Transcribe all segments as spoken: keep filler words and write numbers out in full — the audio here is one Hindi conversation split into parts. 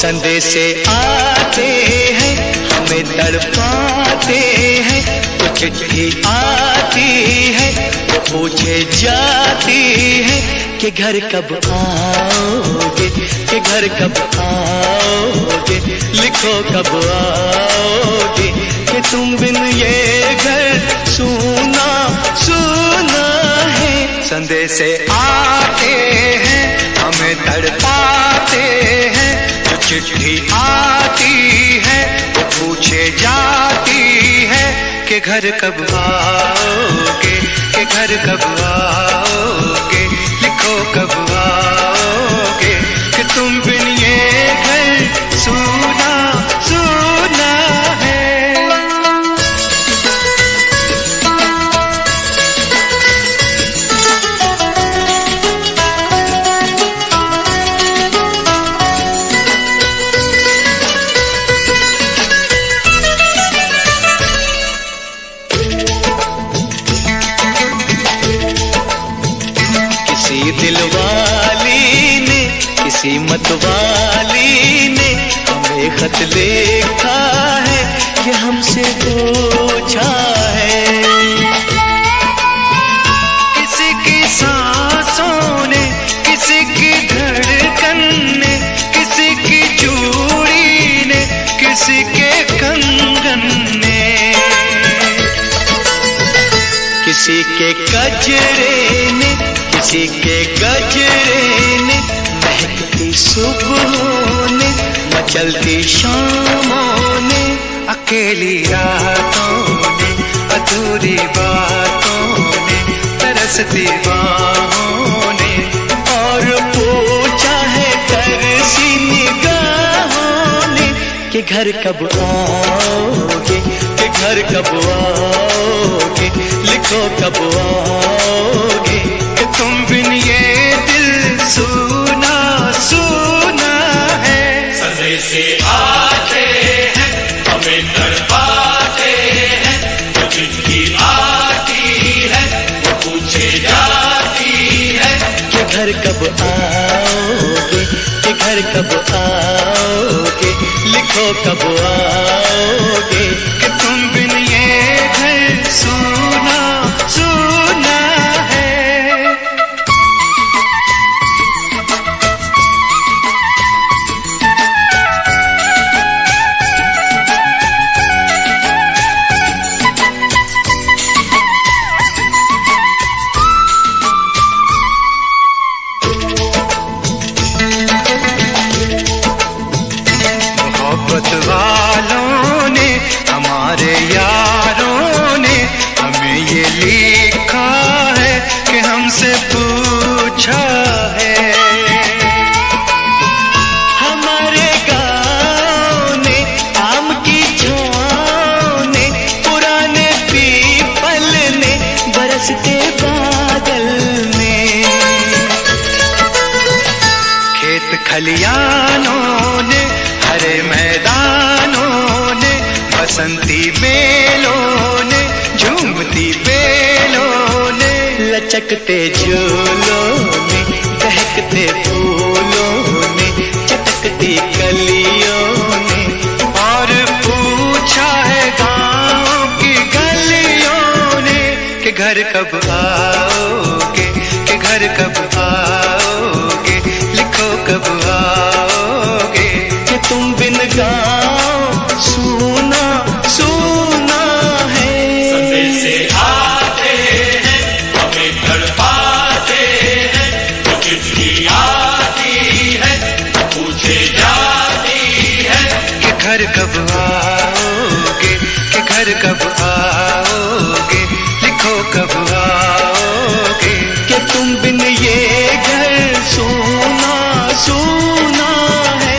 संदेशे आते हैं हमें तड़पाते हैं, तो चिट्ठी आती है तो पूछे जाती है कि घर कब आओगे, कि घर कब आओगे, लिखो कब आओगे, कि तुम बिन ये घर सूना सूना है। संदेशे आते हैं हमें तड़पाते हैं, तो चिट्ठी आती है तो पूछे जाती है कि घर कब आओगे, कि घर कब आओगे, लिखो कब आओगे, कि तुम बिन ये घर सूना सूना है। किसी दिलवाली ने, किसी मतवाली ने हमें खत लिखा है, ये हमसे पूछा है। किसी की सांसों ने, किसी की धड़कन ने, किसी की चूड़ी ने, किसी के कंगन ने, किसी के गजरे ने, किसी के गजरे ने, महकती सुबहों ने, मचलती शामों ने, अकेली रातों ने, अधूरी बातों ने, तरसती बाहों ने, और पूछा है तरसी निगाहों ने कि घर कब आओगे, कि घर कब आओगे, लिखो कब आओगे, कि तुम बिन ये दिल सूना सूना है। संदेशे आते हैं हमें तड़पाते हैं, तो चिट्ठी आती है तो पूछे जाती है कि घर कब आओगे, कि घर कब आओगे, लिखो कब आओगे, कि तुम बिन ये घर सूना सूना है। मोहब्बत वालों ने, हमारे यारों ने हमें ये लिखा है कि हमसे पूछा है। हमारे गाँव ने, आम की छाँव ने, पुराने पीपल ने, बरसते बादल ने, खेत खलियानों ने, हरे मैदानों ने, बसंती बेलों ने, झूमती बेलों ने, लचकते झूलों ने, दहकते फूलों ने, चटकती कलियों ने, और पूछा है गाँव की गलियों ने कि घर कब आओगे, कि घर कब आओगे, लिखो कब आओगे, कि तुम बिन गाँव सूना सूना है। संदेशे आते हैं हमें तड़पाते हैं, तो चिट्ठी आती है तो पूछे जाती है कि घर कब आओगे, कि घर कब आओगे, लिखो कब आओगे, कि तुम बिन ये घर सूना सूना है।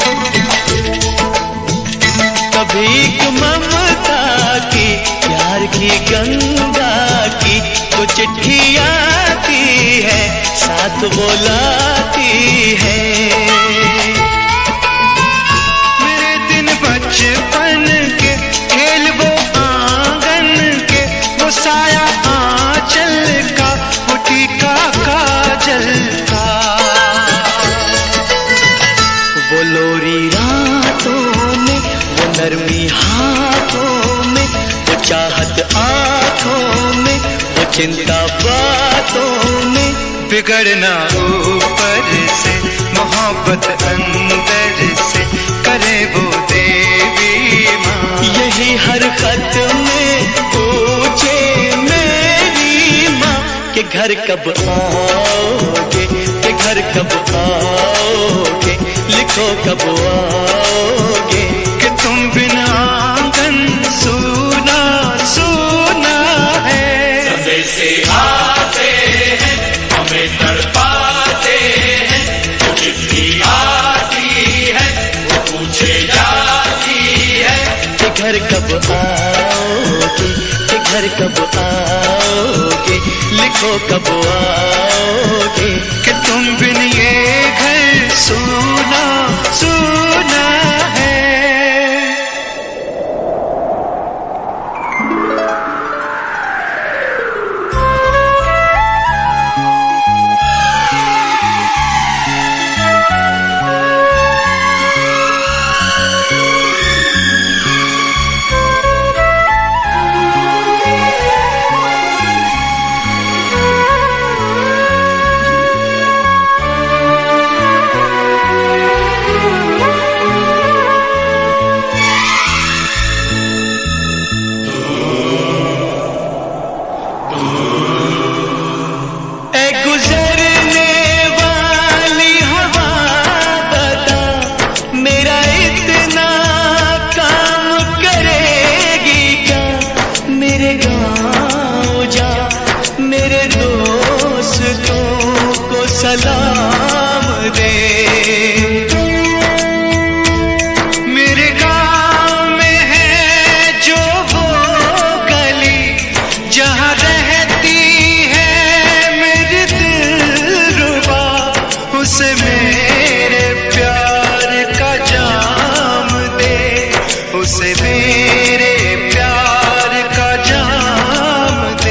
भीख ममता की, प्यार मीठी गंगा की तो चिट्ठी आती है, साथ बुलाती है। मेरे दिन बचपन के खेल वो आंगन के, वो साया आंचल का, वो टीका काजल का, वो लोरी रातों में, वो नरमी हाथों में, वो चाहत आंखों में, वो चिंता बातों में। बिगड़ना ऊपर से, मोहब्बत अंदर से, करे वो देवी माँ। यही हरकत में पूछे मेरी माँ कि घर कब आओगे, कि घर कब आओगे, लिखो कब आओगे, कि तुम बिना आंगन सूना सूना है। संदेशे आते हैं, हमें तड़पाते हैं, वो चिट्ठी आती है, वो पूछे जाती है कि घर कब आओगे, कि घर कब आओगे, लिखो कब आओगे, कि तुम बिन ये घर सूना सूना है। सलाम दे, मेरे गाँव में है जो वो गली, जहाँ रहती है मेरी दिलरुबा, उसे मेरे प्यार का जाम दे, उसे मेरे प्यार का जाम दे।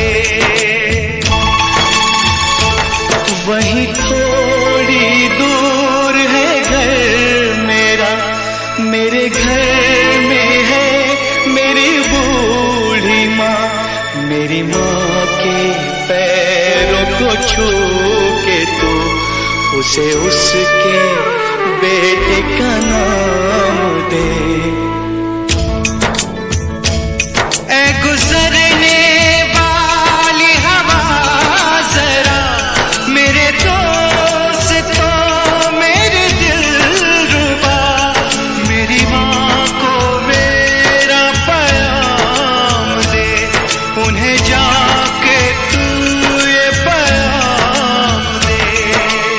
वहीं थोड़ी दूर है घर मेरा, मेरे घर में है मेरी बूढ़ी माँ। मेरी माँ के पैरों को छू के तू उसे उसके बेटे का नाम दे। ऐ गुजरने वाली हवा जरा, मेरे दोस्तों मेरे दिलरुबा, मेरी माँ को मेरा पैगाम दे, उन्हें जाके तू ये पैगाम दे।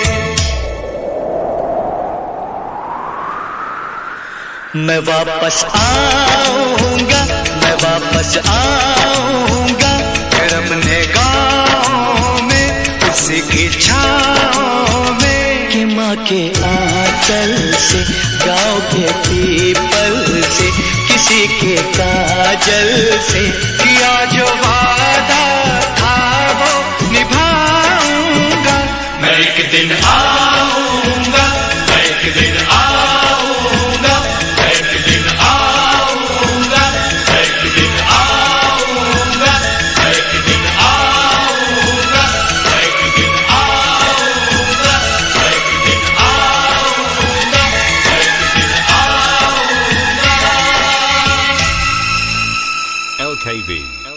मैं वापस आऊंगा, मैं वापस आऊंगा, फिर अपने गाँव में उसी की छाँव में, कि माँ के आंचल से, गाँव के पीपल से, किसी के काजल से, किया जो वादा था वो निभाऊंगा। मैं एक दिन आऊंगा, मैं एक दिन आऊंगा, मैं एक दिन आऊंगा, मैं एक दिन आऊंगा, मैं एक दिन आऊंगा, मैं एक दिन आऊंगा, मैं एक दिन आऊंगा, मैं एक दिन आऊंगा। L K V